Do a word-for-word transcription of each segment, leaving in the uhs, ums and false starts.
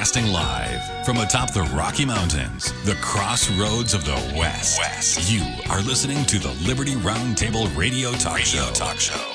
Broadcasting live from atop the Rocky Mountains, the crossroads of the West. West. You are listening to the Liberty Roundtable Radio Talk Radio Show. Talk Show.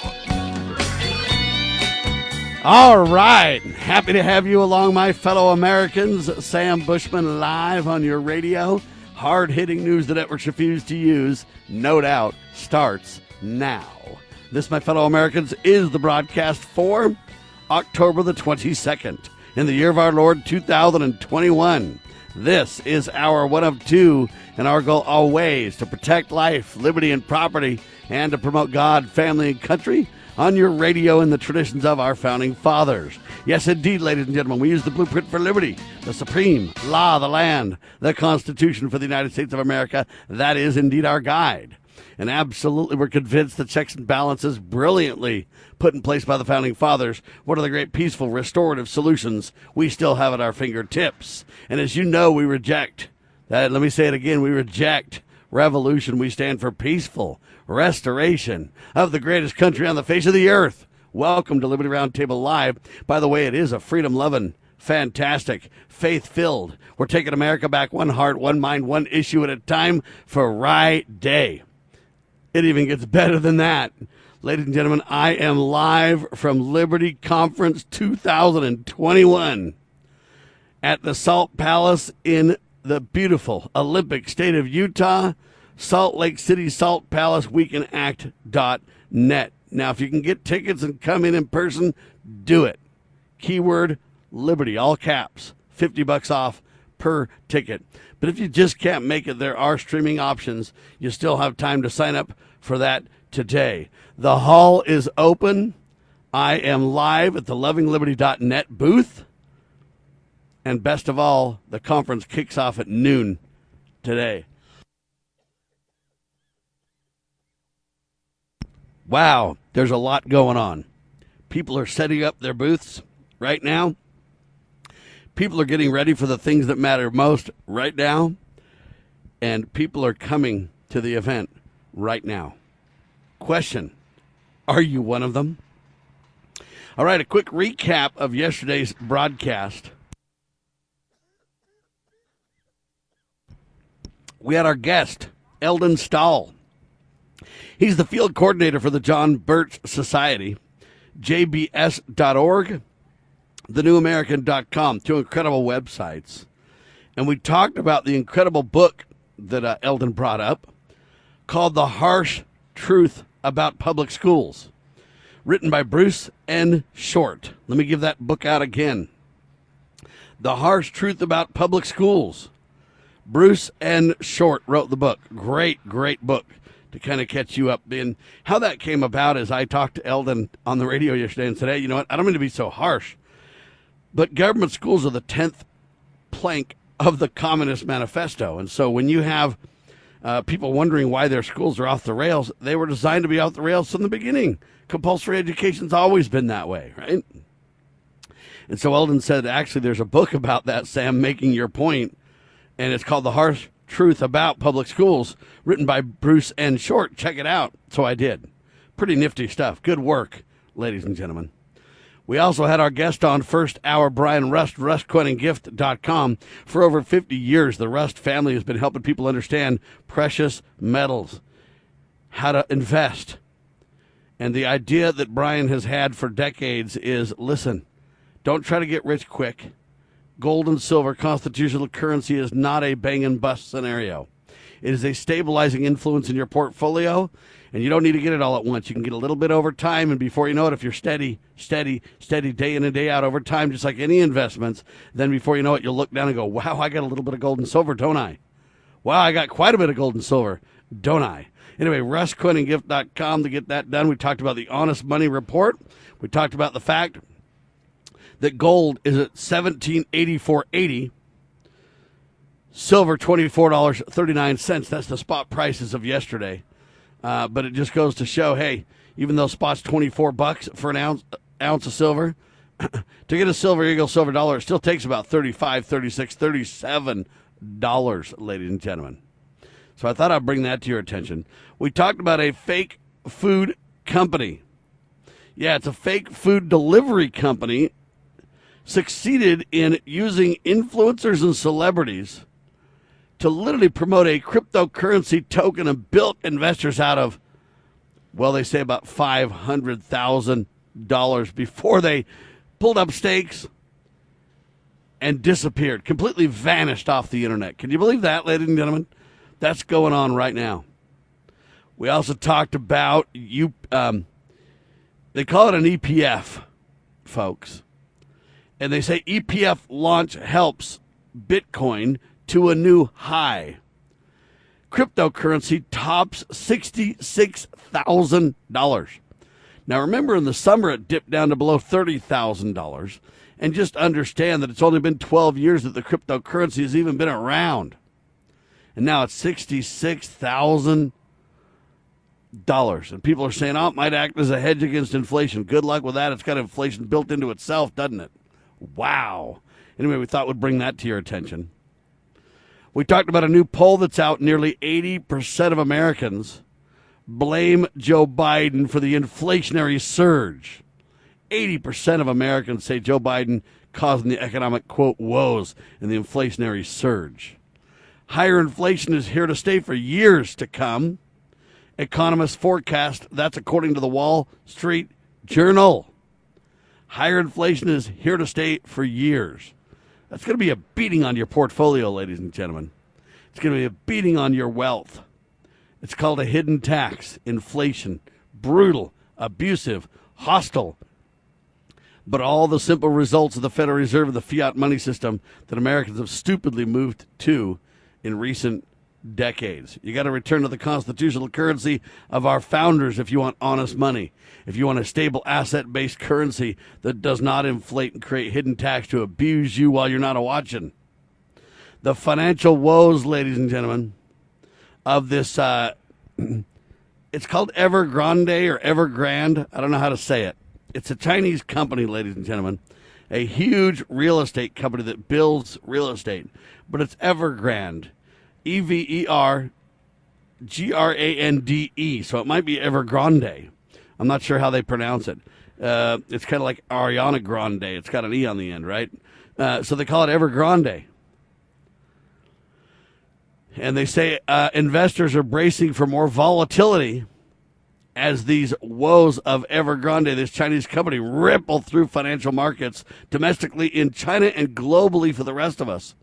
All right. Happy to have you along, my fellow Americans. Sam Bushman live on your radio. Hard-hitting news the networks refuse to use, no doubt, starts now. This, my fellow Americans, is the broadcast for October the twenty-second. In the year of our Lord, two thousand twenty-one. This is our one of two, and our goal always to protect life, liberty, and property, and to promote God, family, and country on your radio in the traditions of our founding fathers. Yes, indeed, ladies and gentlemen, we use the blueprint for liberty, the supreme law of the land, the Constitution for the United States of America. That is indeed our guide. And absolutely, we're convinced the checks and balances brilliantly put in place by the Founding Fathers, one of the great peaceful, restorative solutions we still have at our fingertips. And as you know, we reject, that. let me say it again, we reject revolution. We stand for peaceful restoration of the greatest country on the face of the earth. Welcome to Liberty Roundtable Live. By the way, it is a freedom-loving, fantastic, faith-filled, we're taking America back one heart, one mind, one issue at a time for right day. It even gets better than that. Ladies and gentlemen, I am live from Liberty Conference two thousand twenty-one at the Salt Palace in the beautiful Olympic state of Utah, Salt Lake City, Salt Palace, we can act dot net. Now, if you can get tickets and come in in person, do it. Keyword, Liberty, all caps, fifty bucks off per ticket. But if you just can't make it, there are streaming options. You still have time to sign up for that today. The hall is open. I am live at the loving liberty dot net booth. And best of all, the conference kicks off at noon today. Wow, there's a lot going on. People are setting up their booths right now. People are getting ready for the things that matter most right now. And people are coming to the event right now. Question, are you one of them? All right, a quick recap of yesterday's broadcast. We had our guest, Eldon Stahl. He's the field coordinator for the John Birch Society, J B S dot org, the new american dot com, two incredible websites. And we talked about the incredible book that uh, Eldon brought up called The Harsh Truth About Public Schools, written by Bruce N. Short. Let me give that book out again. The Harsh Truth About Public Schools. Bruce N. Short wrote the book. Great, great book to kind of catch you up. And how that came about is I talked to Eldon on the radio yesterday and said, hey, you know what? I don't mean to be so harsh, but government schools are the tenth plank of the Communist Manifesto. And so when you have uh, people wondering why their schools are off the rails, they were designed to be off the rails from the beginning. Compulsory education's always been that way, right? And so Eldon said, actually, there's a book about that, Sam, making your point, and it's called The Harsh Truth About Public Schools, written by Bruce N. Short. Check it out. So I did. Pretty nifty stuff. Good work, ladies and gentlemen. We also had our guest on first hour, Brian Rust, rust coin gift dot com. For over fifty years, the Rust family has been helping people understand precious metals, how to invest. And the idea that Brian has had for decades is, listen, don't try to get rich quick. Gold and silver, constitutional currency, is not a bang and bust scenario. It is a stabilizing influence in your portfolio, and you don't need to get it all at once. You can get a little bit over time, and before you know it, if you're steady, steady, steady, day in and day out over time, just like any investments, then before you know it, you'll look down and go, wow, I got a little bit of gold and silver, don't I? Wow, I got quite a bit of gold and silver, don't I? Anyway, rust coin gift dot com to get that done. We talked about the Honest Money Report. We talked about the fact that gold is at seventeen eighty-four eighty, silver twenty-four dollars and thirty-nine cents. That's the spot prices of yesterday. Uh, but it just goes to show, hey, even though spot's twenty-four bucks for an ounce ounce of silver, to get a Silver Eagle silver dollar, it still takes about thirty-five, thirty-six, thirty-seven dollars, ladies and gentlemen. So I thought I'd bring that to your attention. We talked about a fake food company. Yeah, it's a fake food delivery company succeeded in using influencers and celebrities to literally promote a cryptocurrency token and built investors out of, well, they say about five hundred thousand dollars before they pulled up stakes and disappeared, completely vanished off the internet. Can you believe that, ladies and gentlemen? That's going on right now. We also talked about, you. Um, they call it an E P F, folks. And they say E P F launch helps Bitcoin to a new high. Cryptocurrency tops sixty-six thousand dollars. Now, remember, in the summer, it dipped down to below thirty thousand dollars. And just understand that it's only been twelve years that the cryptocurrency has even been around. And now it's sixty-six thousand dollars. And people are saying, oh, it might act as a hedge against inflation. Good luck with that. It's got inflation built into itself, doesn't it? Wow. Anyway, we thought we'd bring that to your attention. We talked about a new poll that's out. Nearly eighty percent of Americans blame Joe Biden for the inflationary surge. eighty percent of Americans say Joe Biden causing the economic, quote, woes and the inflationary surge. Higher inflation is here to stay for years to come. Economists forecast that's according to the Wall Street Journal. Higher inflation is here to stay for years. That's going to be a beating on your portfolio, ladies and gentlemen. It's going to be a beating on your wealth. It's called a hidden tax, inflation, brutal, abusive, hostile, but all the simple results of the Federal Reserve and the fiat money system that Americans have stupidly moved to in recent decades. You got to return to the constitutional currency of our founders if you want honest money. If you want a stable asset-based currency that does not inflate and create hidden tax to abuse you while you're not watching. The financial woes, ladies and gentlemen, of this, uh, it's called Evergrande or Evergrande. I don't know how to say it. It's a Chinese company, ladies and gentlemen, a huge real estate company that builds real estate, but it's Evergrande, E V E R G R A N D E, so it might be Evergrande. I'm not sure how they pronounce it. Uh, it's kind of like Ariana Grande. It's got an E on the end, right? Uh, so they call it Evergrande. And they say uh, investors are bracing for more volatility as these woes of Evergrande, this Chinese company, ripple through financial markets domestically in China and globally for the rest of us.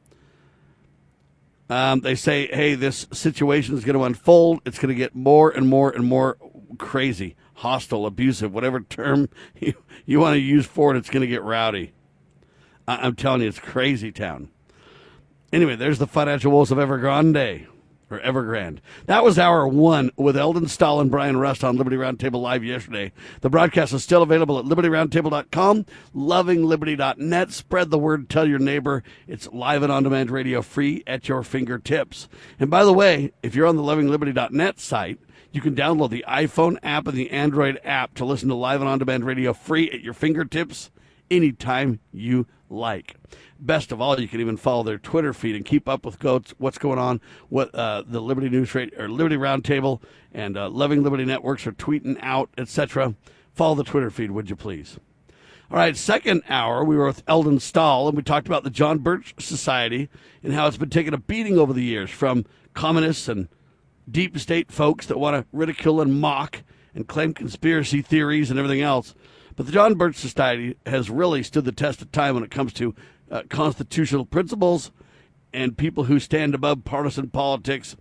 Um, they say, hey, this situation is going to unfold. It's going to get more and more and more crazy, hostile, abusive, whatever term you, you want to use for it, it's going to get rowdy. I, I'm telling you, it's crazy town. Anyway, there's the financial woes of Evergrande, or Evergrande. That was hour one with Eldon Stahl and Brian Rust on Liberty Roundtable Live yesterday. The broadcast is still available at liberty roundtable dot com, loving liberty dot net. Spread the word, tell your neighbor. It's live and on-demand radio, free at your fingertips. And by the way, if you're on the loving liberty dot net site, you can download the iPhone app and the Android app to listen to live and on-demand radio free at your fingertips anytime you like. Best of all, you can even follow their Twitter feed and keep up with what's going on. What uh, the Liberty News Radio or Liberty Roundtable and uh, Loving Liberty Networks are tweeting out, et cetera. Follow the Twitter feed, would you please? All right, second hour, we were with Eldon Stahl, and we talked about the John Birch Society and how it's been taking a beating over the years from communists and deep state folks that want to ridicule and mock and claim conspiracy theories and everything else. But the John Birch Society has really stood the test of time when it comes to Uh, constitutional principles and people who stand above partisan politics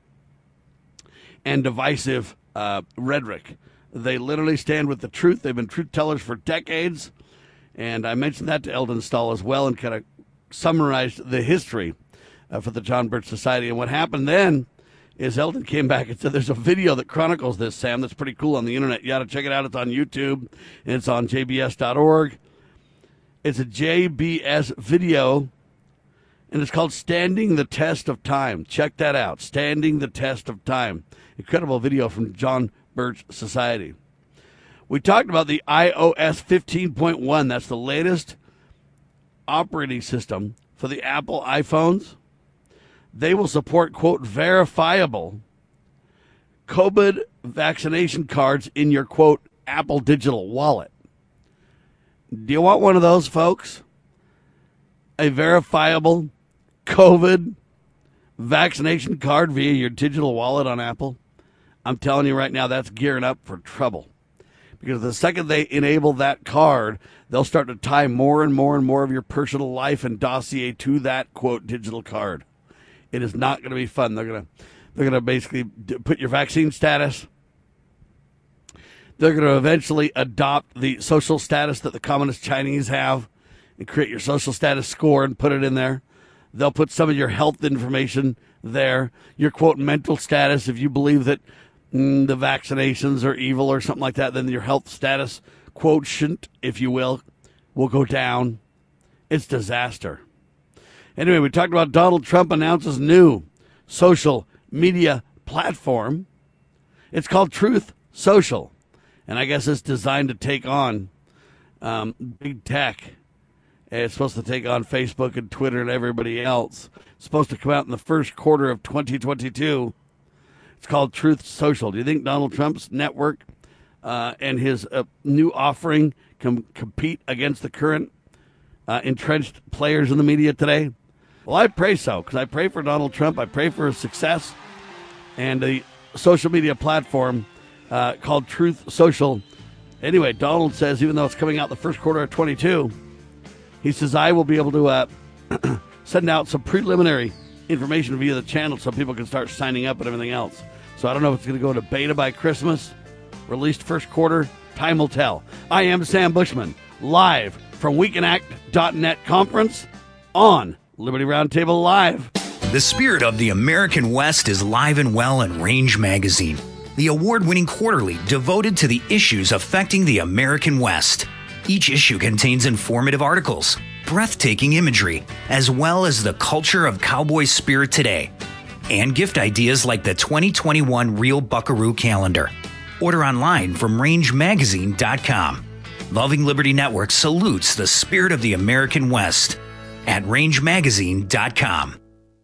and divisive uh, rhetoric. They literally stand with the truth. They've been truth tellers for decades. And I mentioned that to Eldon Stahl as well and kind of summarized the history uh, for the John Birch Society. And what happened then is Eldon came back and said there's a video that chronicles this, Sam, that's pretty cool on the internet. You got to check it out. It's on YouTube and it's on j b s dot org. It's a J B S video, and it's called Standing the Test of Time. Check that out, Standing the Test of Time. Incredible video from John Birch Society. We talked about the i O S fifteen point one. That's the latest operating system for the Apple iPhones. They will support, quote, verifiable COVID vaccination cards in your, quote, Apple Digital Wallet. Do you want one of those, folks? a verifiable COVID vaccination card via your digital wallet on Apple, I'm telling you right now, that's gearing up for trouble. Because the second they enable that card, they'll start to tie more and more and more of your personal life and dossier to that, quote, digital card. It is not going to be fun. They're going to they're going to basically put your vaccine status. They're going to eventually adopt the social status that the Communist Chinese have and create your social status score and put it in there. They'll put some of your health information there, your, quote, mental status. If you believe that mm, the vaccinations are evil or something like that, then your health status quotient, if you will, will go down. It's disaster. Anyway, we talked about Donald Trump announces new social media platform. It's called Truth Social. And I guess it's designed to take on um, big tech. It's supposed to take on Facebook and Twitter and everybody else. It's supposed to come out in the first quarter of twenty twenty-two. It's called Truth Social. Do you think Donald Trump's network uh, and his uh, new offering can compete against the current uh, entrenched players in the media today? Well, I pray so, because I pray for Donald Trump. I pray for his success. And the social media platform uh, called Truth Social. Anyway, Donald says, even though it's coming out the first quarter of twenty-two, he says, I will be able to uh, send out some preliminary information via the channel so people can start signing up and everything else. So I don't know if it's going to go to beta by Christmas, released first quarter. Time will tell. I am Sam Bushman, live from we can act dot net conference on Liberty Roundtable Live. The spirit of the American West is live and well in Range Magazine, the award-winning quarterly devoted to the issues affecting the American West. Each issue contains informative articles, breathtaking imagery, as well as the culture of cowboy spirit today, and gift ideas like the twenty twenty-one Real Buckaroo calendar. Order online from range magazine dot com. Loving Liberty Network salutes the spirit of the American West at range magazine dot com.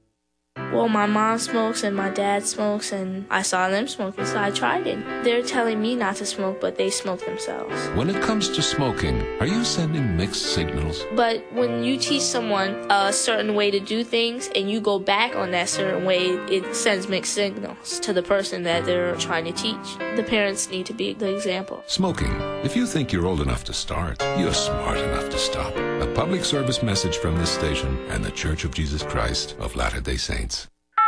Well, my mom smokes and my dad smokes, and I saw them smoking, so I tried it. They're telling me not to smoke, but they smoke themselves. When it comes to smoking, are you sending mixed signals? But when you teach someone a certain way to do things and you go back on that certain way, it sends mixed signals to the person that they're trying to teach. The parents need to be the example. Smoking. If you think you're old enough to start, you're smart enough to stop. A public service message from this station and the Church of Jesus Christ of Latter-day Saints.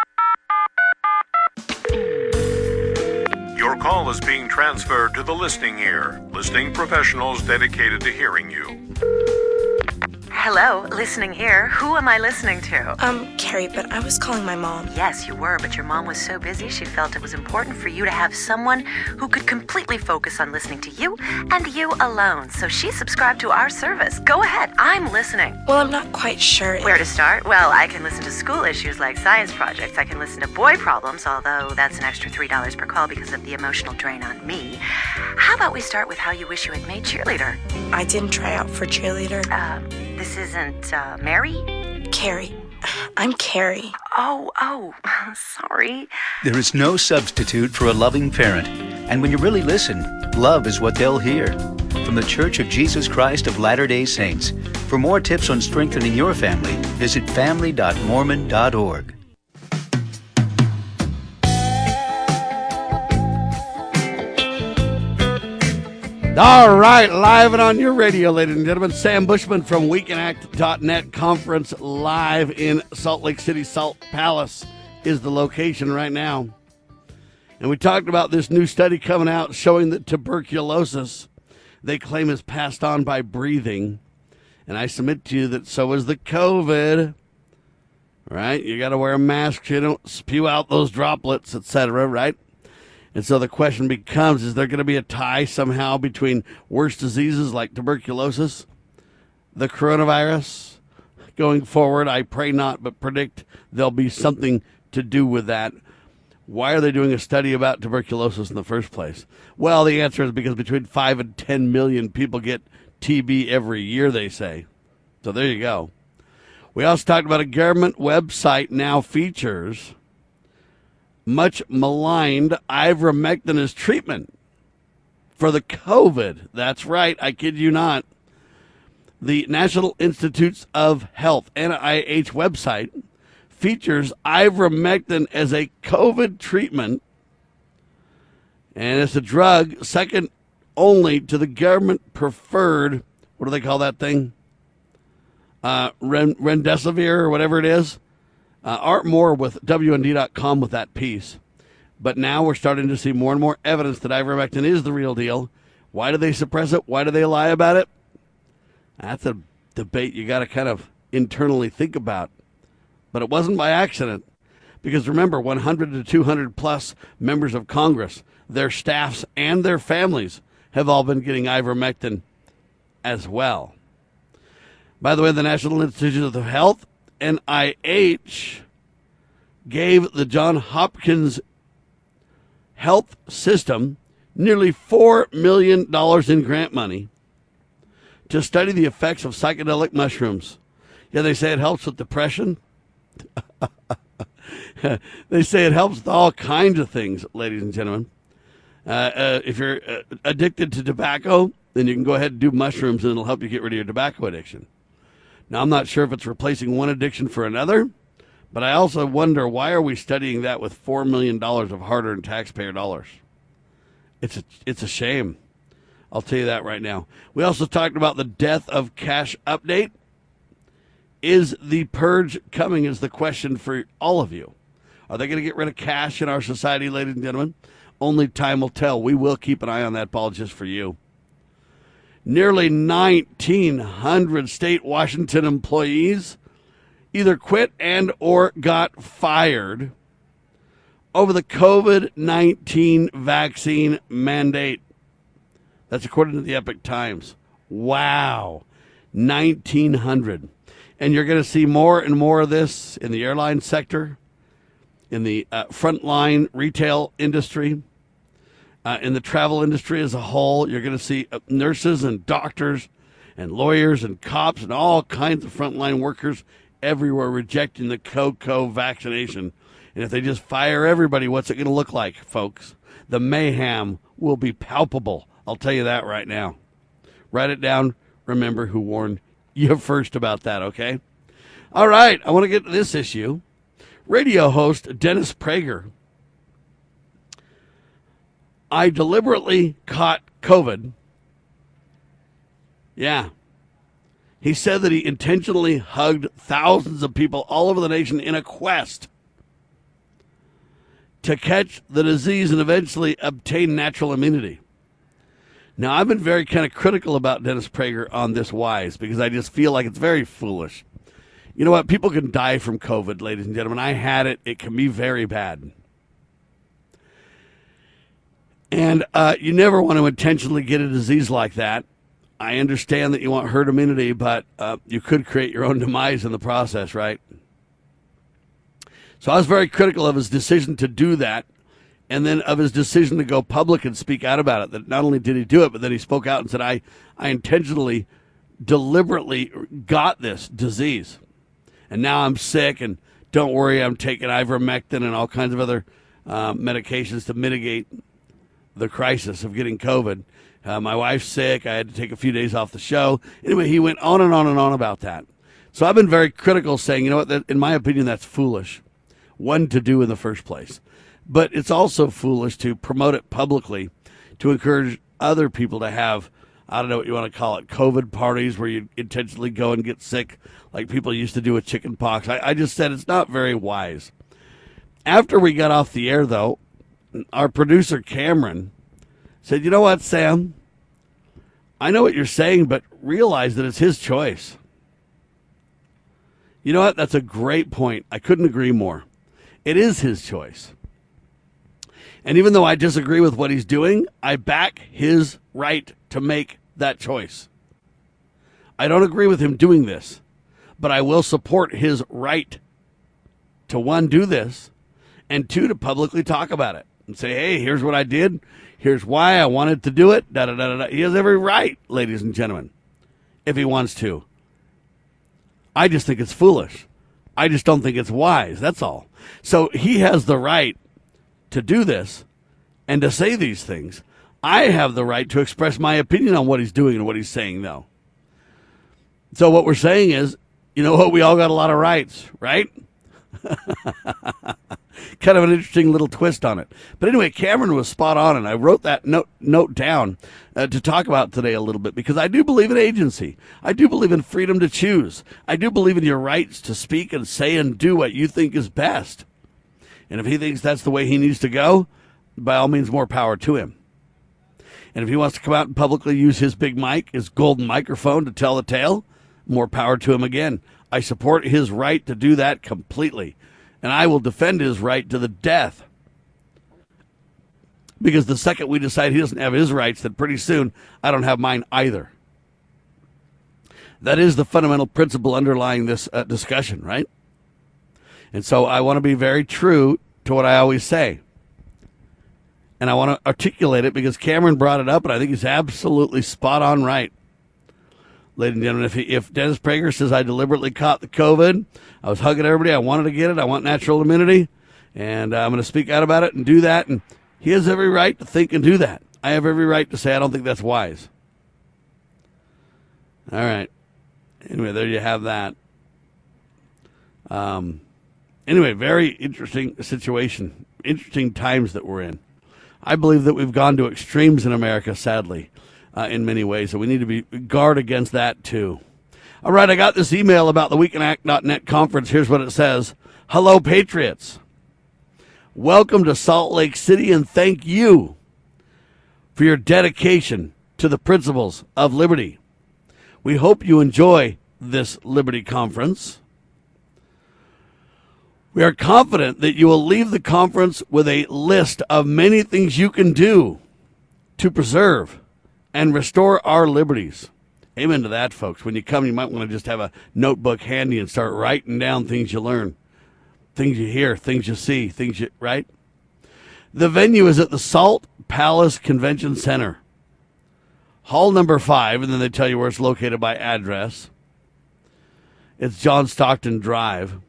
Your call is being transferred to the listening ear. Listening professionals dedicated to hearing you. Hello, listening ear. Who am I listening to? Um, Carrie, but I was calling my mom. Yes, you were, but your mom was so busy she felt it was important for you to have someone who could completely focus on listening to you and you alone. So she subscribed to our service. Go ahead, I'm listening. Well, I'm not quite sure. Where to start? Well, I can listen to school issues like science projects. I can listen to boy problems, although that's an extra three dollars per call because of the emotional drain on me. How about we start with how you wish you had made cheerleader? I didn't try out for cheerleader. Um, this isn't, uh, Mary? Carrie. I'm Carrie. Oh, oh, sorry. There is no substitute for a loving parent. And when you really listen, love is what they'll hear. From the Church of Jesus Christ of Latter-day Saints. For more tips on strengthening your family, visit family dot mormon dot org. All right, live and on your radio, ladies and gentlemen. Sam Bushman from we can act dot net conference live in Salt Lake City. Salt Palace is the location right now. And we talked about this new study coming out showing that tuberculosis, they claim, is passed on by breathing. And I submit to you that so is the COVID. Right? You got to wear a mask so you don't spew out those droplets, et cetera, right? And so the question becomes, is there going to be a tie somehow between worse diseases like tuberculosis, the coronavirus going forward? I pray not, but predict there'll be something to do with that. Why are they doing a study about tuberculosis in the first place? Well, the answer is because between five and ten million people get T B every year, they say. So there you go. We also talked about a government website now features much maligned ivermectin as treatment for the COVID. That's right. I kid you not. The National Institutes of Health, N I H website, features ivermectin as a COVID treatment, and it's a drug second only to the government-preferred, what do they call that thing? Uh, Remdesivir or whatever it is. Uh, Art Moore with W N D dot com with that piece. But now we're starting to see more and more evidence that ivermectin is the real deal. Why do they suppress it? Why do they lie about it? That's a debate you got to kind of internally think about. But it wasn't by accident. Because remember, one hundred to two hundred plus members of Congress, their staffs, and their families have all been getting ivermectin as well. By the way, the National Institutes of Health, N I H, gave the Johns Hopkins Health System nearly four million dollars in grant money to study the effects of psychedelic mushrooms. Yeah, they say it helps with depression. They say it helps with all kinds of things, ladies and gentlemen. Uh, uh, if you're uh, addicted to tobacco, then you can go ahead and do mushrooms and it'll help you get rid of your tobacco addiction. Now, I'm not sure if it's replacing one addiction for another, but I also wonder, why are we studying that with four million dollars of hard-earned taxpayer dollars? It's a, it's a shame. I'll tell you that right now. We also talked about the death of cash update. Is the purge coming is the question for all of you. Are they going to get rid of cash in our society, ladies and gentlemen? Only time will tell. We will keep an eye on that ball just for you. Nearly nineteen hundred state Washington employees either quit and or got fired over the COVID nineteen vaccine mandate. That's according to the Epoch Times. Wow. nineteen hundred. And you're going to see more and more of this in the airline sector, in the uh, frontline retail industry, uh, in the travel industry as a whole. You're going to see uh, nurses and doctors and lawyers and cops and all kinds of frontline workers everywhere rejecting the CoCo vaccination. And if they just fire everybody, what's it going to look like, folks? The mayhem will be palpable. I'll tell you that right now. Write it down. Remember who warned you first about that, okay? All right, I want to get to this issue. Radio host Dennis Prager. I deliberately caught COVID. Yeah. He said that he intentionally hugged thousands of people all over the nation in a quest to catch the disease and eventually obtain natural immunity. Now, I've been very kind of critical about Dennis Prager on this wise because I just feel like it's very foolish. You know what? People can die from COVID, ladies and gentlemen. I had it. It can be very bad. And uh, you never want to intentionally get a disease like that. I understand that you want herd immunity, but uh, you could create your own demise in the process, right? So I was very critical of his decision to do that. And then of his decision to go public and speak out about it, that not only did he do it, but then he spoke out and said, I, I intentionally, deliberately got this disease. And now I'm sick, and don't worry, I'm taking ivermectin and all kinds of other uh, medications to mitigate the crisis of getting COVID. Uh, my wife's sick. I had to take a few days off the show. Anyway, he went on and on and on about that. So I've been very critical, saying, you know what, that, in my opinion, that's foolish. One, to do in the first place. But it's also foolish to promote it publicly to encourage other people to have, I don't know what you want to call it, COVID parties where you intentionally go and get sick like people used to do with chicken pox. I, I just said it's not very wise. After we got off the air, though, our producer, Cameron, said, you know what, Sam? I know what you're saying, but realize that it's his choice. You know what? That's a great point. I couldn't agree more. It is his choice. And even though I disagree with what he's doing, I back his right to make that choice. I don't agree with him doing this, but I will support his right to, one, do this, and two, to publicly talk about it and say, hey, here's what I did. Here's why I wanted to do it. Da, da, da, da, da. He has every right, ladies and gentlemen, if he wants to. I just think it's foolish. I just don't think it's wise. That's all. So he has the right to do this and to say these things. I have the right to express my opinion on what he's doing and what he's saying, though. So what we're saying is, you know what, we all got a lot of rights, right? Kind of an interesting little twist on it. But anyway, Cameron was spot on, and I wrote that note note down uh, to talk about today a little bit, because I do believe in agency. I do believe in freedom to choose. I do believe in your rights to speak and say and do what you think is best. And if he thinks that's the way he needs to go, by all means, more power to him. And if he wants to come out and publicly use his big mic, his golden microphone to tell the tale, more power to him again. I support his right to do that completely. And I will defend his right to the death. Because the second we decide he doesn't have his rights, then pretty soon I don't have mine either. That is the fundamental principle underlying this uh, discussion, right? And so I want to be very true to what I always say. And I want to articulate it because Cameron brought it up, and I think he's absolutely spot on right. Ladies and gentlemen, if, he, if Dennis Prager says I deliberately caught the COVID, I was hugging everybody, I wanted to get it, I want natural immunity, and uh, I'm going to speak out about it and do that, and he has every right to think and do that. I have every right to say I don't think that's wise. All right. Anyway, there you have that. Um. Anyway, very interesting situation, interesting times that we're in. I believe that we've gone to extremes in America, sadly, uh, in many ways, and we need to be guard against that, too. All right, I got this email about the we can act dot net conference. Here's what it says. Hello, Patriots. Welcome to Salt Lake City, and thank you for your dedication to the principles of liberty. We hope you enjoy this Liberty Conference. We are confident that you will leave the conference with a list of many things you can do to preserve and restore our liberties. Amen to that, folks. When you come, you might want to just have a notebook handy and start writing down things you learn, things you hear, things you see, things you, right? The venue is at the Salt Palace Convention Center, hall number five, and then they tell you where it's located by address. It's John Stockton Drive.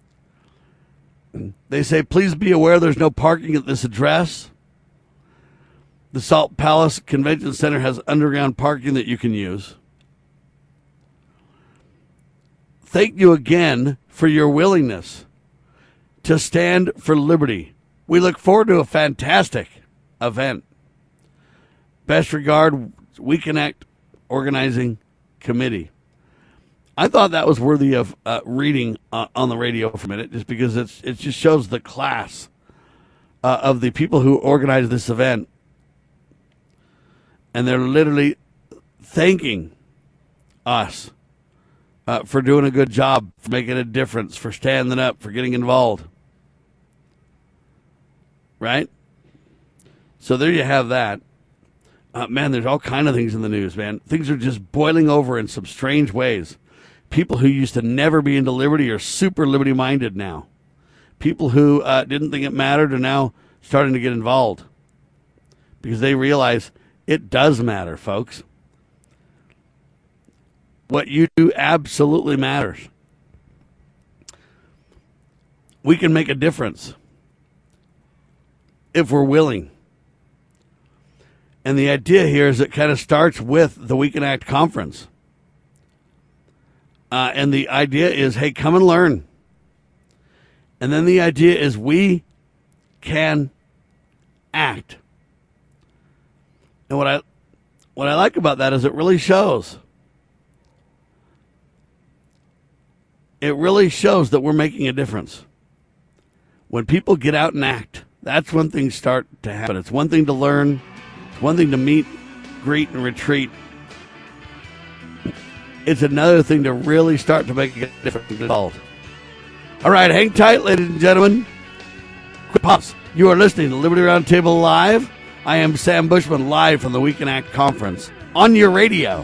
They say, please be aware there's no parking at this address. The Salt Palace Convention Center has underground parking that you can use. Thank you again for your willingness to stand for liberty. We look forward to a fantastic event. Best regard, We Connect Organizing Committee. I thought that was worthy of uh, reading uh, on the radio for a minute, just because it's it just shows the class uh, of the people who organized this event. And they're literally thanking us uh, for doing a good job, for making a difference, for standing up, for getting involved. Right? So there you have that. Uh, man, there's all kind of things in the news, man. Things are just boiling over in some strange ways. People who used to never be into liberty are super liberty-minded now. People who uh, didn't think it mattered are now starting to get involved because they realize it does matter, folks. What you do absolutely matters. We can make a difference if we're willing. And the idea here is it kind of starts with the We Can Act conference. Uh, and the idea is, hey, come and learn. And then the idea is we can act. And what I what I like about that is it really shows. It really shows that we're making a difference. When people get out and act, that's when things start to happen. It's one thing to learn. It's one thing to meet, greet, and retreat. It's another thing to really start to make a difference involved. All right, hang tight, ladies and gentlemen. Quick pause. You are listening to Liberty Roundtable Live. I am Sam Bushman, live from the We Can Act conference on your radio.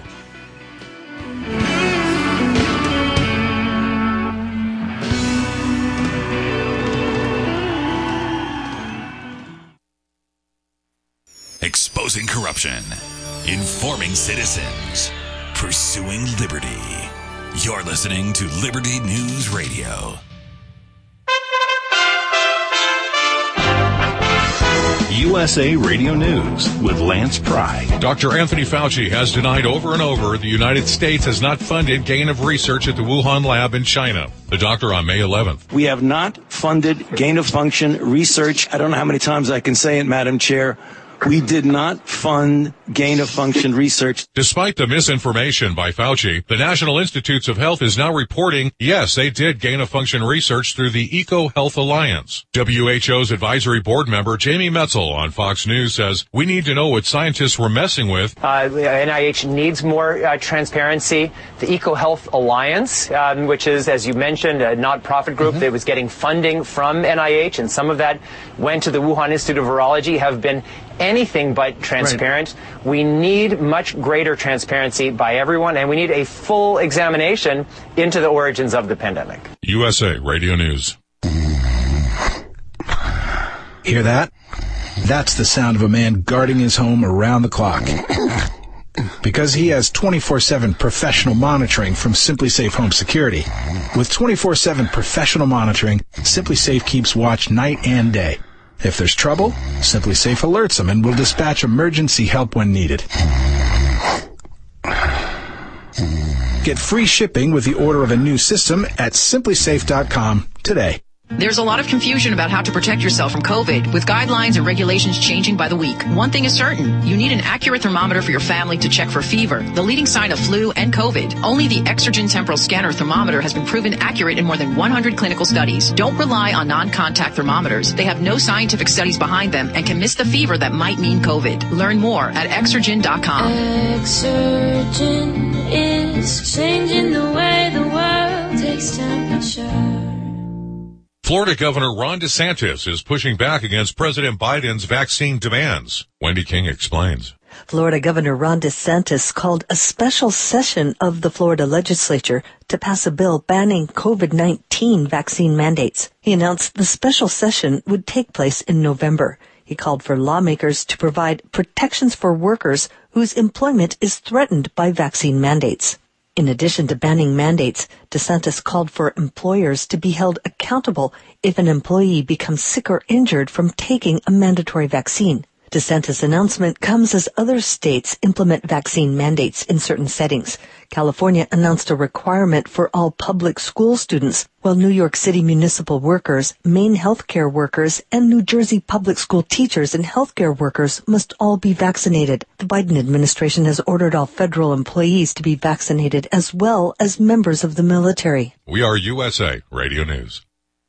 Exposing corruption, informing citizens, pursuing liberty. You're listening to Liberty News Radio. U S A Radio News with Lance Pry. Doctor Anthony Fauci has denied over and over the United States has not funded gain of research at the Wuhan lab in China. The doctor on May eleventh. We have not funded gain of function research. I don't know how many times I can say it, Madam Chair. We did not fund gain of function research. Despite the misinformation by Fauci, the National Institutes of Health is now reporting, yes, they did gain of function research through the Eco Health Alliance. W H O's advisory board member Jamie Metzel on Fox News says, we need to know what scientists were messing with. Uh, N I H needs more uh, transparency. The Eco Health Alliance, um, which is, as you mentioned, a not-profit group mm-hmm. that was getting funding from N I H, and some of that went to the Wuhan Institute of Virology, have been anything but transparent. Right. We need much greater transparency by everyone, and we need a full examination into the origins of the pandemic. U S A Radio News. Hear that? That's the sound of a man guarding his home around the clock. Because he has twenty-four seven professional monitoring from SimpliSafe Home Security. With twenty-four seven professional monitoring, SimpliSafe keeps watch night and day. If there's trouble, SimpliSafe alerts them and will dispatch emergency help when needed. Get free shipping with the order of a new system at simply safe dot com today. There's a lot of confusion about how to protect yourself from COVID, with guidelines and regulations changing by the week. One thing is certain, you need an accurate thermometer for your family to check for fever, the leading sign of flu and COVID. Only the Exergen Temporal Scanner thermometer has been proven accurate in more than one hundred clinical studies. Don't rely on non-contact thermometers. They have no scientific studies behind them and can miss the fever that might mean COVID. Learn more at exergen dot com. Exergen is changing the way the world takes temperature. Florida Governor Ron DeSantis is pushing back against President Biden's vaccine demands. Wendy King explains. Florida Governor Ron DeSantis called a special session of the Florida legislature to pass a bill banning COVID nineteen vaccine mandates. He announced the special session would take place in November. He called for lawmakers to provide protections for workers whose employment is threatened by vaccine mandates. In addition to banning mandates, DeSantis called for employers to be held accountable if an employee becomes sick or injured from taking a mandatory vaccine. DeSantis' announcement comes as other states implement vaccine mandates in certain settings. California announced a requirement for all public school students, while New York City municipal workers, Maine healthcare workers, and New Jersey public school teachers and healthcare workers must all be vaccinated. The Biden administration has ordered all federal employees to be vaccinated as well as members of the military. We are U S A Radio News.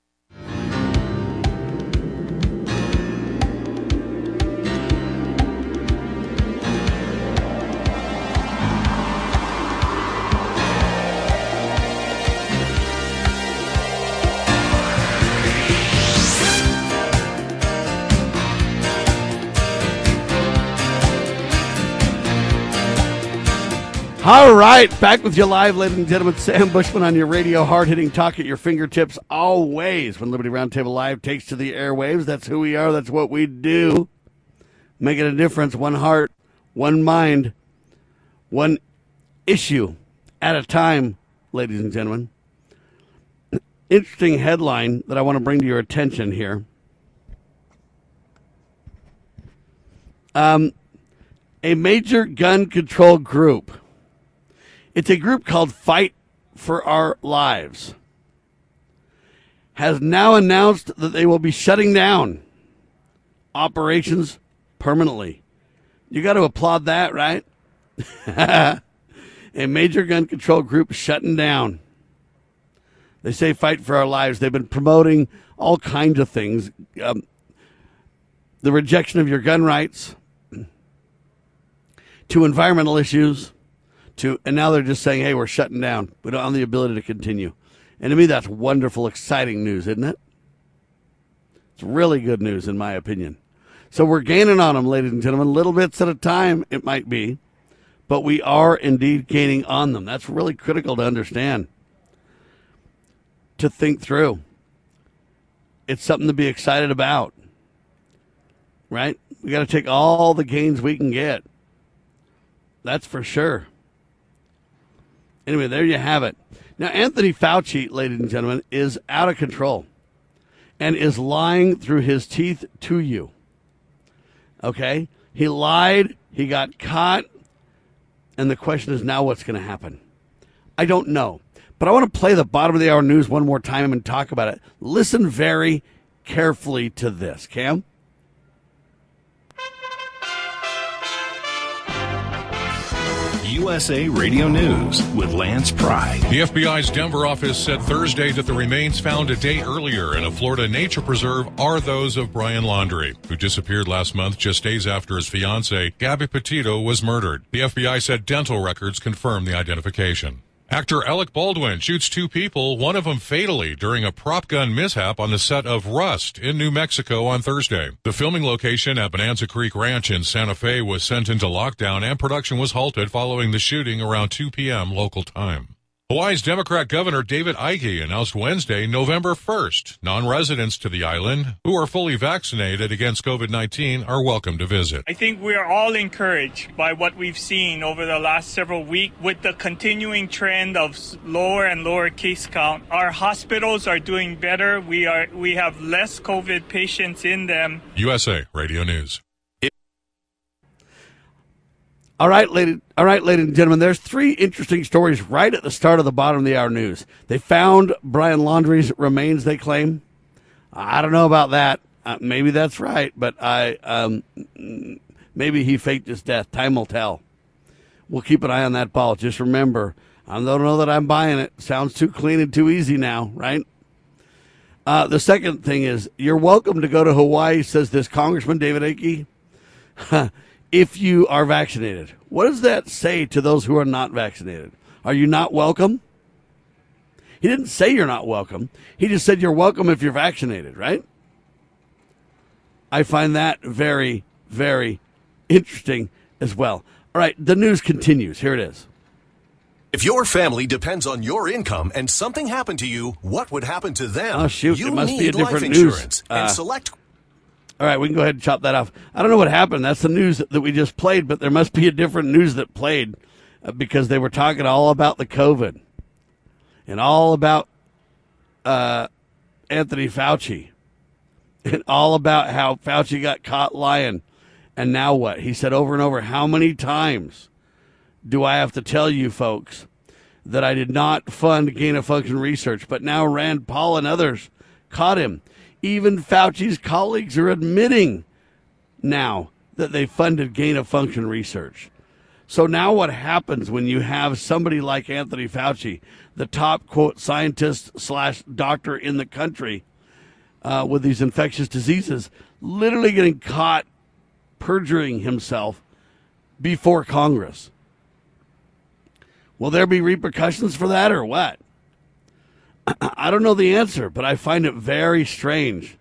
All right, back with you live, ladies and gentlemen. Sam Bushman on your radio, hard-hitting talk at your fingertips always. When Liberty Roundtable Live takes to the airwaves, that's who we are, that's what we do. Making a difference, one heart, one mind, one issue at a time, ladies and gentlemen. Interesting headline that I want to bring to your attention here. Um, a major gun control group. It's a group called Fight for Our Lives. Has now announced that they will be shutting down operations permanently. You got to applaud that, right? A major gun control group shutting down. They say Fight for Our Lives. They've been promoting all kinds of things. Um, the rejection of your gun rights, to environmental issues, to, and now they're just saying, hey, we're shutting down. We don't have the ability to continue. And to me, that's wonderful, exciting news, isn't it? It's really good news, in my opinion. So we're gaining on them, ladies and gentlemen, little bits at a time, it might be. But we are indeed gaining on them. That's really critical to understand, to think through. It's something to be excited about, right? We got to take all the gains we can get. That's for sure. Anyway, there you have it. Now, Anthony Fauci, ladies and gentlemen, is out of control and is lying through his teeth to you. Okay? He lied. He got caught. And the question is now what's going to happen? I don't know. But I want to play the bottom of the hour news one more time and talk about it. Listen very carefully to this. Cam? U S A Radio News with Lance Pry. The F B I's Denver office said Thursday that the remains found a day earlier in a Florida nature preserve are those of Brian Laundrie, who disappeared last month just days after his fiancée, Gabby Petito, was murdered. The F B I said dental records confirmed the identification. Actor Alec Baldwin shoots two people, one of them fatally, during a prop gun mishap on the set of Rust in New Mexico on Thursday. The filming location at Bonanza Creek Ranch in Santa Fe was sent into lockdown and production was halted following the shooting around two p.m. local time. Hawaii's Democrat Governor David Ige announced Wednesday, November first, non-residents to the island who are fully vaccinated against COVID nineteen are welcome to visit. I think we are all encouraged by what we've seen over the last several weeks with the continuing trend of lower and lower case count. Our hospitals are doing better. We are we have less COVID patients in them. U S A Radio News. All right, lady, all right, ladies and gentlemen, there's three interesting stories right at the start of the bottom of the hour news. They found Brian Laundrie's remains, they claim. I don't know about that. Uh, maybe that's right, but I um, maybe he faked his death. Time will tell. We'll keep an eye on that ball. Just remember, I don't know that I'm buying it. Sounds too clean and too easy now, right? Uh, the second thing is, you're welcome to go to Hawaii, says this Congressman David Icke. If you are vaccinated. What does that say to those who are not vaccinated? Are you not welcome? He didn't say you're not welcome. He just said you're welcome if you're vaccinated, right? I find that very, very interesting as well. All right, the news continues. Here it is. If your family depends on your income and something happened to you, what would happen to them? Oh, shoot, you it must need be a life different insurance news. Uh, and select. All right, we can go ahead and chop that off. I don't know what happened. That's the news that we just played, but there must be a different news that played uh, because they were talking all about the COVID and all about uh, Anthony Fauci and all about how Fauci got caught lying. And now what? He said over and over, how many times do I have to tell you folks that I did not fund gain-of-function research? But now Rand Paul and others caught him. Even Fauci's colleagues are admitting now that they funded gain-of-function research. So now what happens when you have somebody like Anthony Fauci, the top, quote, scientist slash doctor in the country uh, with these infectious diseases, literally getting caught perjuring himself before Congress? Will there be repercussions for that or what? I don't know the answer, but I find it very strange.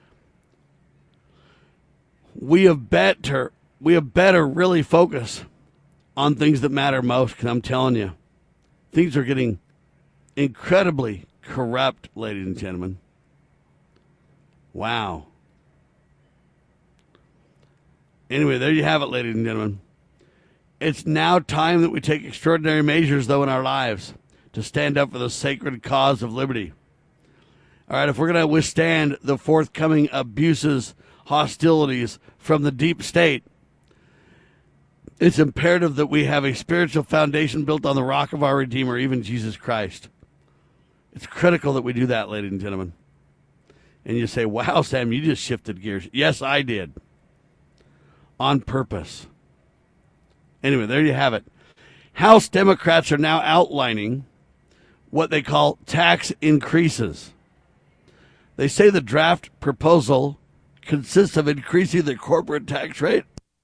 We have better, we have better really focus on things that matter most, because I'm telling you, things are getting incredibly corrupt, ladies and gentlemen. Wow. Anyway, there you have it, ladies and gentlemen. It's now time that we take extraordinary measures, though, in our lives to stand up for the sacred cause of liberty. All right, if we're going to withstand the forthcoming abuses, hostilities from the deep state, it's imperative that we have a spiritual foundation built on the rock of our Redeemer, even Jesus Christ. It's critical that we do that, ladies and gentlemen. And you say, wow, Sam, you just shifted gears. Yes, I did. On purpose. Anyway, there you have it. House Democrats are now outlining what they call tax increases. They say the draft proposal consists of increasing the corporate tax rate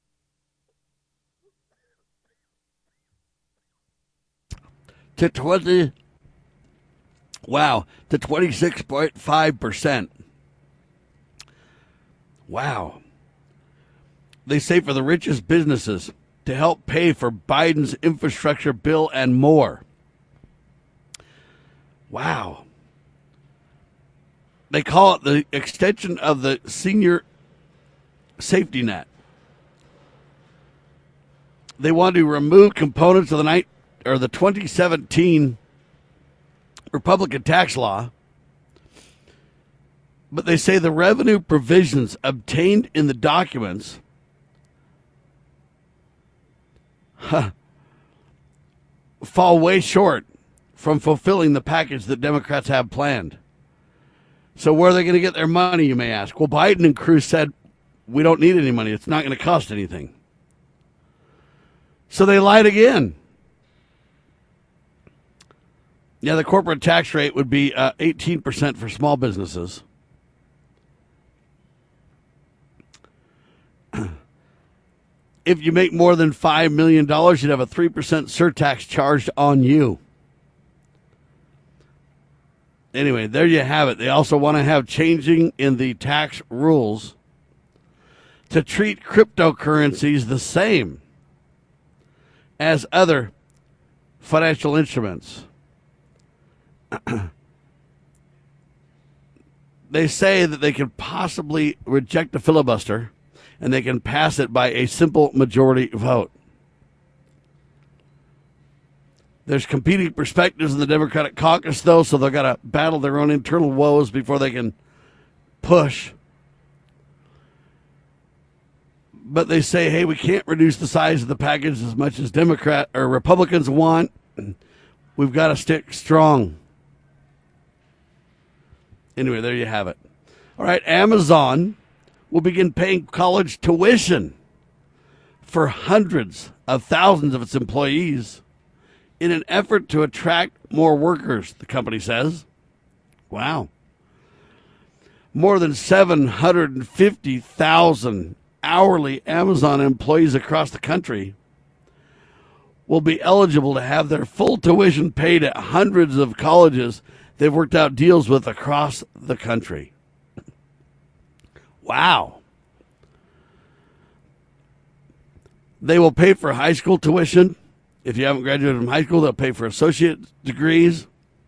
to twenty, wow, to twenty-six point five percent. Wow. They say for the richest businesses to help pay for Biden's infrastructure bill and more. Wow. They call it the extension of the senior safety net. They want to remove components of the night or the twenty seventeen Republican tax law. But they say the revenue provisions obtained in the documents huh, fall way short from fulfilling the package that Democrats have planned. So where are they going to get their money, you may ask? Well, Biden and Cruz said, we don't need any money. It's not going to cost anything. So they lied again. Yeah, the corporate tax rate would be uh, eighteen percent for small businesses. If you make more than five million dollars, you'd have a three percent surtax charged on you. Anyway, there you have it. They also want to have changing in the tax rules to treat cryptocurrencies the same as other financial instruments. They say that they can possibly reject a filibuster and they can pass it by a simple majority vote. There's competing perspectives in the Democratic caucus, though, so they've got to battle their own internal woes before they can push. But they say, hey, we can't reduce the size of the package as much as Democrat or Republicans want. We've got to stick strong. Anyway, there you have it. All right, Amazon will begin paying college tuition for hundreds of thousands of its employees in an effort to attract more workers, the company says. Wow. More than seven hundred fifty thousand hourly Amazon employees across the country will be eligible to have their full tuition paid at hundreds of colleges they've worked out deals with across the country. Wow. They will pay for high school tuition. If you haven't graduated from high school, they'll pay for associate degrees.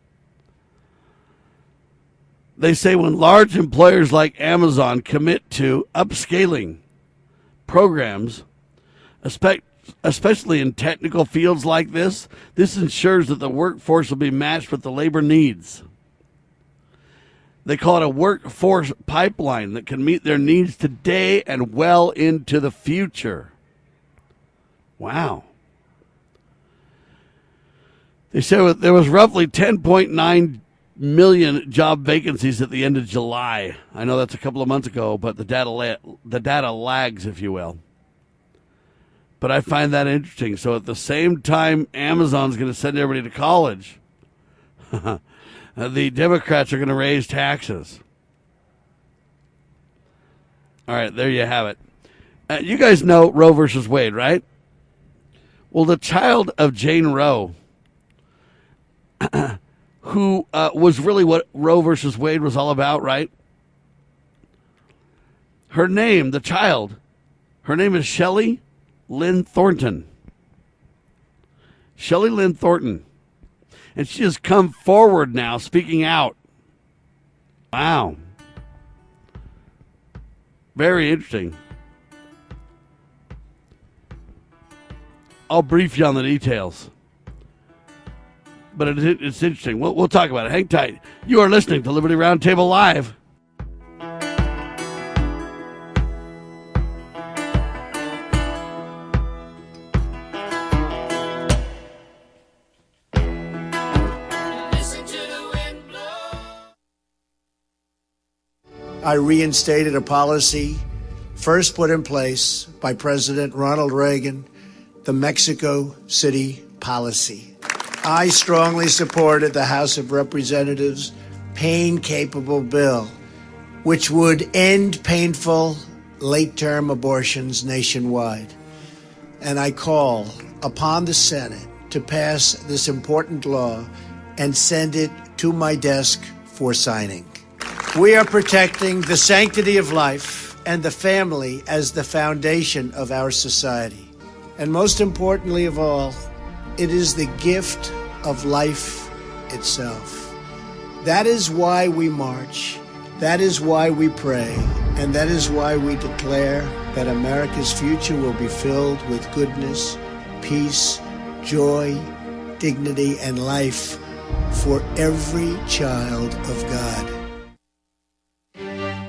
They say when large employers like Amazon commit to upscaling programs, especially in technical fields like this, this ensures that the workforce will be matched with the labor needs. They call it a workforce pipeline that can meet their needs today and well into the future. Wow. They said there was roughly ten point nine million job vacancies at the end of July. I know that's a couple of months ago, but the data la- the data lags, if you will. But I find that interesting. So at the same time Amazon's going to send everybody to college, the Democrats are going to raise taxes. All right, there you have it. Uh, you guys know Roe versus Wade, right? Well, the child of Jane Roe, who uh, was really what Roe versus Wade was all about, right? Her name, the child, her name is Shelley Lynn Thornton. Shelley Lynn Thornton. And she has come forward now, speaking out. Wow. Very interesting. I'll brief you on the details. But it, it's interesting. We'll, we'll talk about it. Hang tight. You are listening to Liberty Roundtable Live. I reinstated a policy first put in place by President Ronald Reagan, the Mexico City policy. I strongly supported the House of Representatives' pain-capable bill, which would end painful late-term abortions nationwide. And I call upon the Senate to pass this important law and send it to my desk for signing. We are protecting the sanctity of life and the family as the foundation of our society. And most importantly of all, it is the gift of life itself. That is why we march. That is why we pray. And that is why we declare that America's future will be filled with goodness, peace, joy, dignity, and life for every child of God.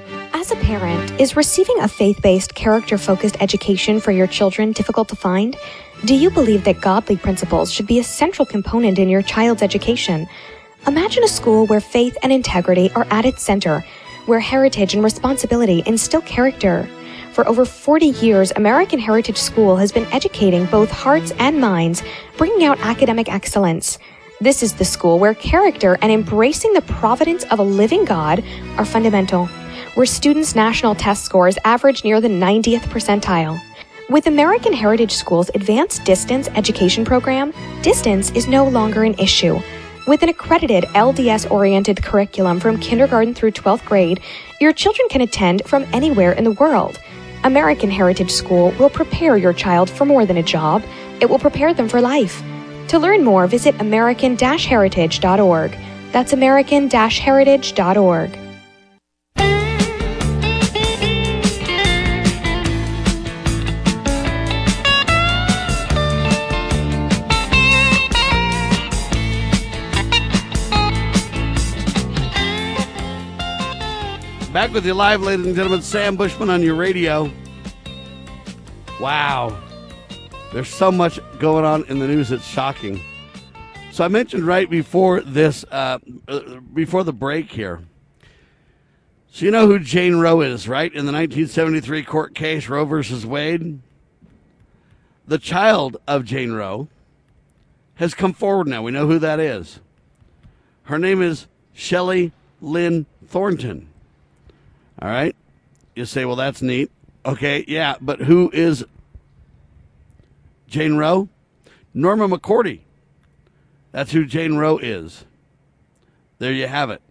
As a parent, is receiving a faith-based, character-focused education for your children difficult to find? Do you believe that godly principles should be a central component in your child's education? Imagine a school where faith and integrity are at its center, where heritage and responsibility instill character. For over forty years, American Heritage School has been educating both hearts and minds, bringing out academic excellence. This is the school where character and embracing the providence of a living God are fundamental, where students' national test scores average near the ninetieth percentile. With American Heritage School's Advanced Distance Education Program, distance is no longer an issue. With an accredited L D S-oriented curriculum from kindergarten through twelfth grade, your children can attend from anywhere in the world. American Heritage School will prepare your child for more than a job. It will prepare them for life. To learn more, visit american dash heritage dot org. That's american dash heritage dot org. Back with you live, ladies and gentlemen. Sam Bushman on your radio. Wow. There's so much going on in the news, it's shocking. So I mentioned right before this, uh, before the break here. So you know who Jane Roe is, right? In the nineteen seventy-three court case, Roe versus Wade. The child of Jane Roe has come forward now. We know who that is. Her name is Shelley Lynn Thornton. All right. You say, well, that's neat. Okay, yeah, but who is Jane Roe? Norma McCordy. That's who Jane Roe is. There you have it.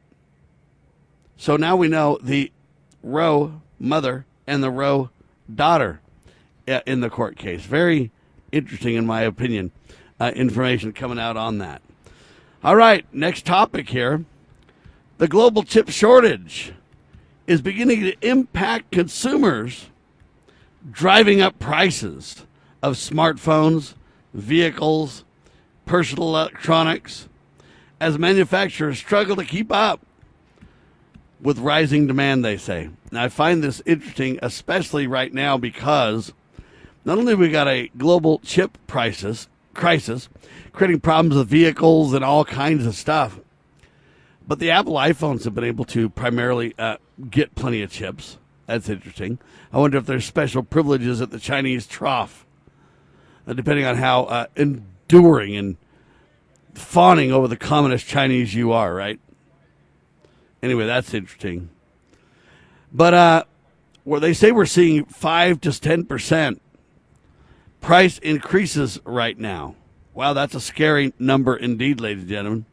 So now we know the Roe mother and the Roe daughter in the court case. Very interesting, in my opinion, uh, information coming out on that. All right, next topic here. The global chip shortage is beginning to impact consumers, driving up prices of smartphones, vehicles, personal electronics, as manufacturers struggle to keep up with rising demand, they say. Now, I find this interesting, especially right now, because not only have we got a global chip crisis, crisis, creating problems with vehicles and all kinds of stuff, but the Apple iPhones have been able to primarily uh, get plenty of chips. That's interesting. I wonder if there's special privileges at the Chinese trough, uh, depending on how uh, enduring and fawning over the communist Chinese you are, right? Anyway, that's interesting. But uh, where they say we're seeing five to ten percent price increases right now. Wow, that's a scary number indeed, ladies and gentlemen.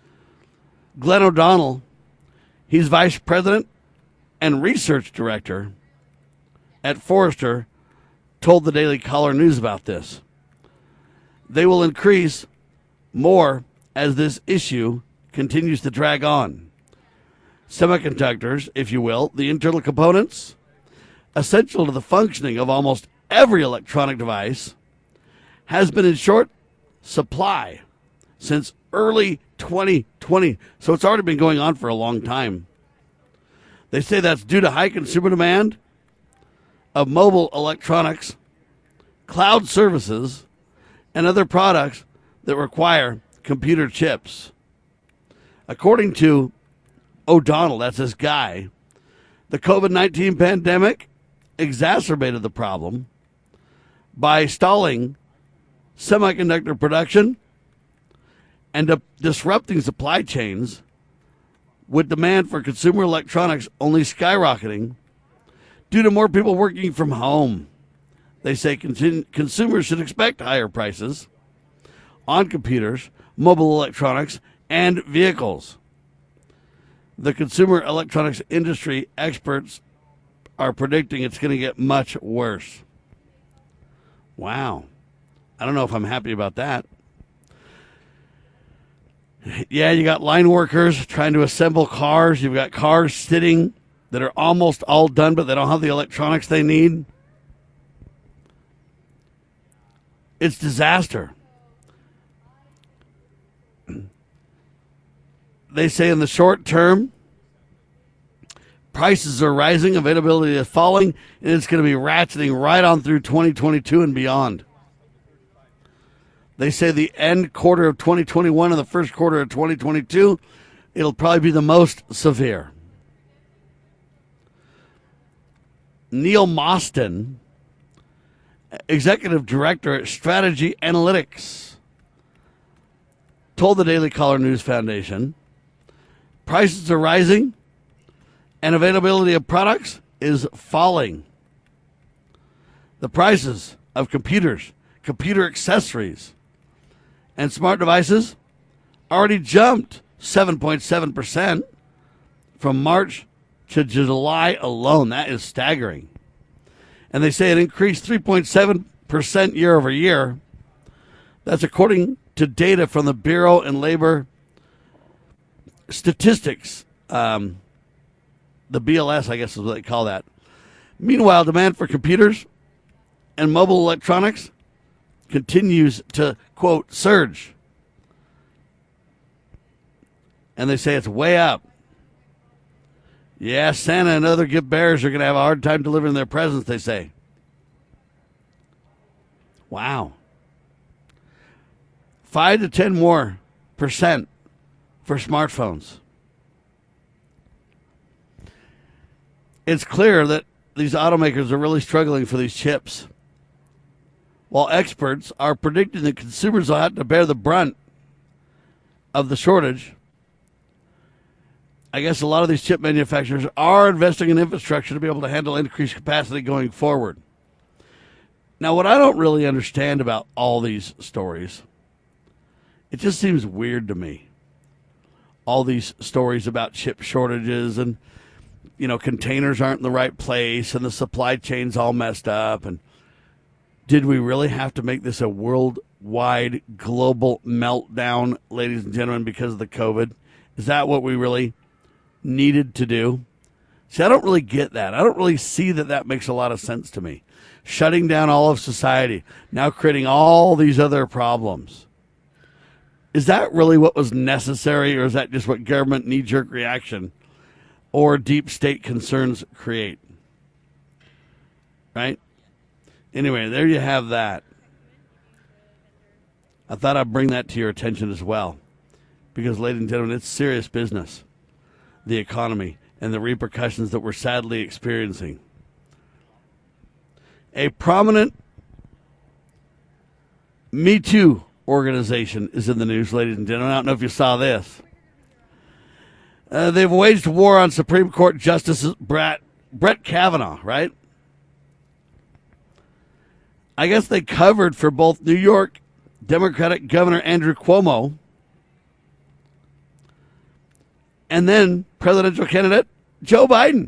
Glenn O'Donnell, he's vice president and research director at Forrester, told the Daily Caller News about this. They will increase more as this issue continues to drag on. Semiconductors, if you will, the internal components, essential to the functioning of almost every electronic device, has been in short supply since early twenty twenty. So it's already been going on for a long time. They say that's due to high consumer demand of mobile electronics, cloud services, and other products that require computer chips. According to O'Donnell, that's this guy, the COVID nineteen pandemic exacerbated the problem by stalling semiconductor production and uh, disrupting supply chains, with demand for consumer electronics only skyrocketing due to more people working from home. They say con- consumers should expect higher prices on computers, mobile electronics, and vehicles. The consumer electronics industry experts are predicting it's going to get much worse. Wow. I don't know if I'm happy about that. Yeah, you got line workers trying to assemble cars. You've got cars sitting that are almost all done, but they don't have the electronics they need. It's disaster. They say in the short term, Prices are rising, availability is falling, and it's going to be ratcheting right on through twenty twenty-two and beyond. They say the end quarter of twenty twenty-one and the first quarter of twenty twenty-two, it'll probably be the most severe. Neil Mostyn, executive director at Strategy Analytics, told the Daily Caller News Foundation, prices are rising and availability of products is falling. The prices of computers, computer accessories, and smart devices already jumped seven point seven percent from March to July alone. That is staggering. And they say it increased three point seven percent year over year. That's according to data from the Bureau of Labor Statistics. Um, the B L S, I guess is what they call that. Meanwhile, demand for computers and mobile electronics continues to, quote, surge. And they say it's way up. Yeah, Santa and other gift bearers are going to have a hard time delivering their presents, they say. Wow. Five to ten more percent for smartphones. It's clear that these automakers are really struggling for these chips, while experts are predicting that consumers will have to bear the brunt of the shortage. I guess a lot of these chip manufacturers are investing in infrastructure to be able to handle increased capacity going forward. Now, what I don't really understand about all these stories, it just seems weird to me. All these stories about chip shortages and, you know, containers aren't in the right place and the supply chain's all messed up. And did we really have to make this a worldwide global meltdown, ladies and gentlemen, because of the COVID? Is that what we really needed to do? See, I don't really get that. I don't really see that that makes a lot of sense to me. Shutting down all of society, now creating all these other problems. Is that really what was necessary, or is that just what government knee-jerk reaction or deep state concerns create? Right? Anyway, there you have that. I thought I'd bring that to your attention as well, because, ladies and gentlemen, it's serious business, the economy and the repercussions that we're sadly experiencing. A prominent Me Too organization is in the news, ladies and gentlemen. I don't know if you saw this. Uh, they've waged war on Supreme Court Justice Brett, Brett Kavanaugh, right? I guess they covered for both New York Democratic Governor Andrew Cuomo and then presidential candidate Joe Biden.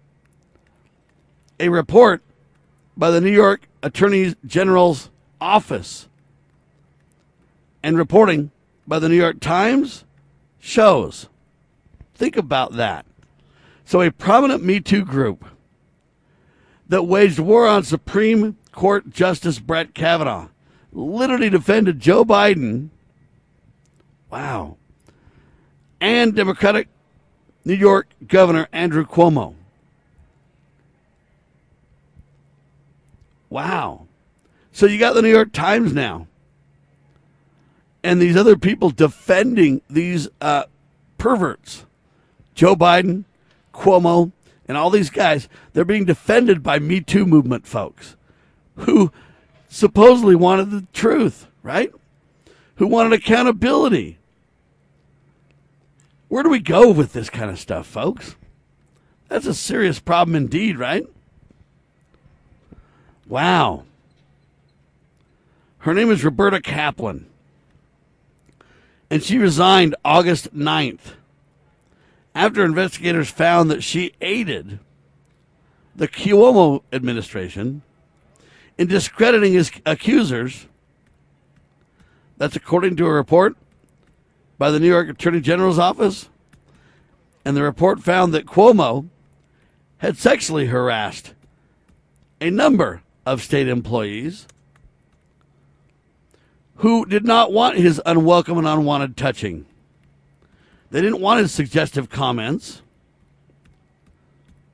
A report by the New York Attorney General's office and reporting by the New York Times shows. Think about that. So a prominent Me Too group that waged war on Supreme Court Justice Brett Kavanaugh literally defended Joe Biden, wow, and Democratic New York Governor Andrew Cuomo. Wow. So you got the New York Times now, and these other people defending these uh, perverts. Joe Biden, Cuomo, and all these guys, they're being defended by Me Too movement folks who supposedly wanted the truth, right? Who wanted accountability. Where do we go with this kind of stuff, folks? That's a serious problem indeed, right? Wow. Her name is Roberta Kaplan, and she resigned August ninth after investigators found that she aided the Cuomo administration in discrediting his accusers. That's according to a report by the New York Attorney General's office. And the report found that Cuomo had sexually harassed a number of state employees who did not want his unwelcome and unwanted touching. They didn't want his suggestive comments.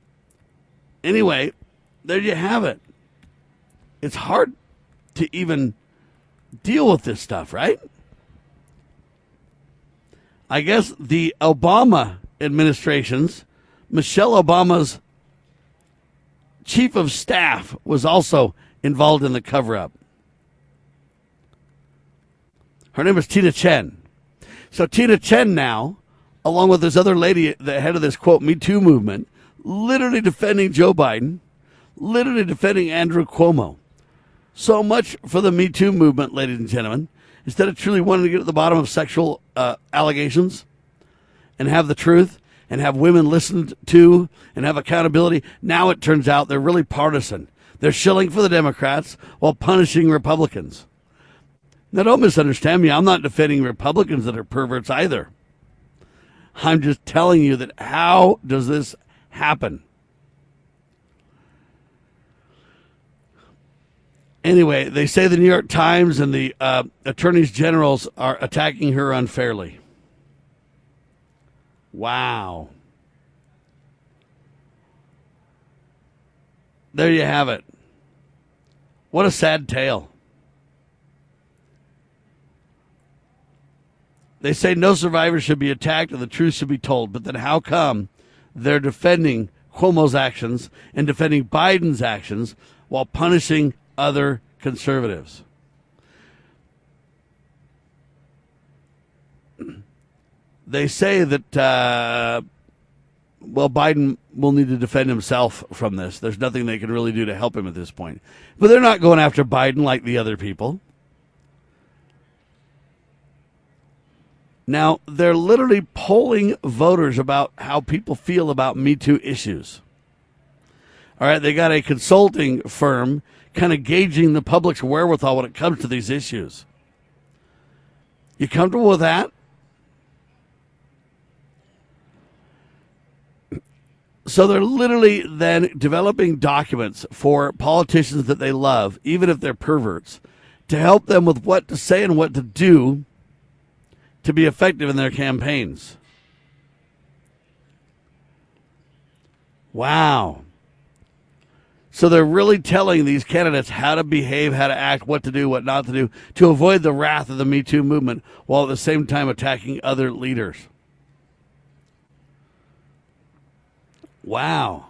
Anyway, there you have it. It's hard to even deal with this stuff, right? I guess the Obama administration's, Michelle Obama's chief of staff was also involved in the cover-up. Her name is Tina Chen. So Tina Chen now, along with this other lady, the head of this, quote, Me Too movement, literally defending Joe Biden, literally defending Andrew Cuomo. So much for the Me Too movement, ladies and gentlemen. Instead of truly wanting to get to the bottom of sexual uh, allegations and have the truth and have women listened to and have accountability, now it turns out they're really partisan. They're shilling for the Democrats while punishing Republicans. Now, don't misunderstand me. I'm not defending Republicans that are perverts either. I'm just telling you that how does this happen? Anyway, they say the New York Times and the uh, attorneys generals are attacking her unfairly. Wow. There you have it. What a sad tale. They say no survivor should be attacked and the truth should be told. But then how come they're defending Cuomo's actions and defending Biden's actions while punishing other conservatives? They say that, uh, well, Biden will need to defend himself from this. There's nothing they can really do to help him at this point. But they're not going after Biden like the other people. Now, they're literally polling voters about how people feel about Me Too issues. All right, they got a consulting firm kind of gauging the public's wherewithal when it comes to these issues. You comfortable with that? So they're literally then developing documents for politicians that they love, even if they're perverts, to help them with what to say and what to do to be effective in their campaigns. Wow. So they're really telling these candidates how to behave, how to act, what to do, what not to do, to avoid the wrath of the Me Too movement, while at the same time attacking other leaders. Wow.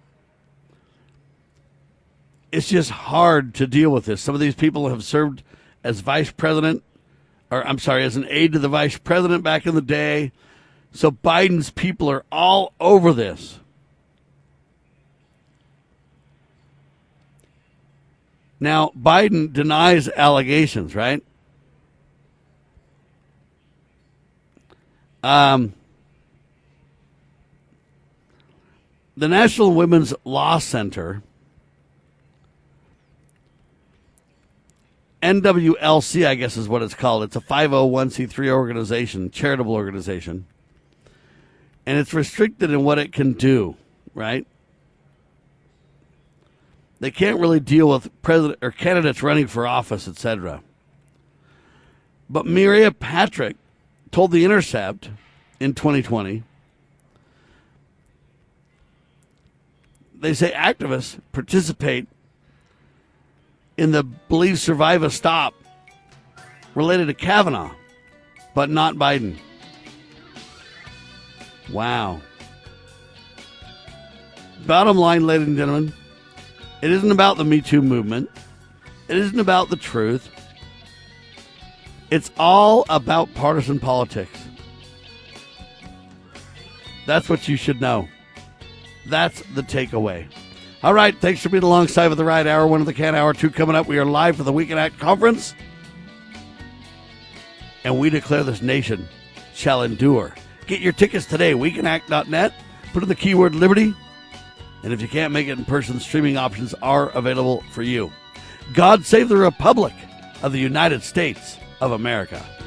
It's just hard to deal with this. Some of these people have served as vice president, or I'm sorry, as an aide to the vice president back in the day. So Biden's people are all over this. Now, Biden denies allegations, right? Um, the National Women's Law Center, N W L C, I guess is what it's called. It's a five oh one c three organization, charitable organization. And it's restricted in what it can do, right? They can't really deal with president or candidates running for office, et cetera. But Maria Patrick told The Intercept in twenty twenty, they say activists participate in the Believe Survive a Stop related to Kavanaugh, but not Biden. Wow. Bottom line, ladies and gentlemen, it isn't about the Me Too movement. It isn't about the truth. It's all about partisan politics. That's what you should know. That's the takeaway. All right, thanks for being alongside with the Ride Hour one of the Can Hour two coming up. We are live for the Weekend Act Conference. And we declare this nation shall endure. Get your tickets today, weekend act dot net. Put in the keyword Liberty. And if you can't make it in person, streaming options are available for you. God save the Republic of the United States of America.